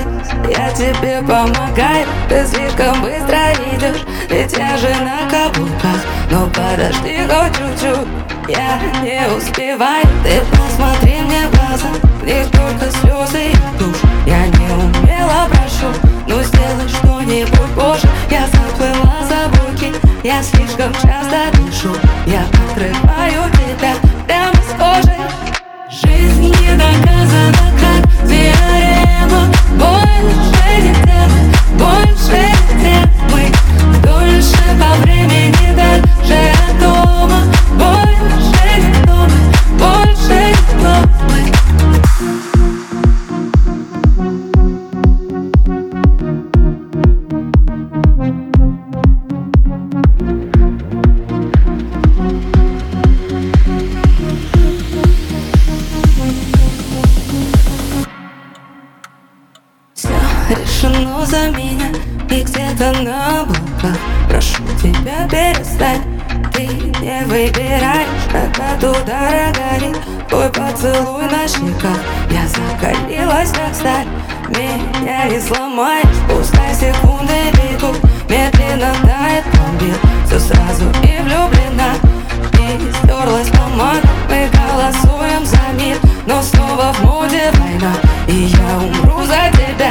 Я тебе помогаю, ты слишком быстро идешь, ведь я же на каблуках. Но подожди хоть чуть-чуть, я не успеваю. Ты посмотри мне в глаза, в них только слезы и тушь. Я не умела, прошу, ну сделай что-нибудь, боже. Я заплыла за буки, я слишком часто дышу. Я отрываю тебя прямо с кожи. Жизнь не доказана, как теорема. Больше не темы, больше не темы. Дольше по времени, дальше от дома. Больше не дома, больше не дома. Решено за меня и где-то на облаках. Прошу тебя, перестань, ты не выбираешь, когда туда горит твой поцелуй на щеках. Я закалилась, как сталь, меня не сломаешь. Пускай секунды бегут, медленно тает пломбир. Все сразу и влюблена, и стерлась помада. Мы голосуем за мир, но снова в моде война. И я умру за тебя.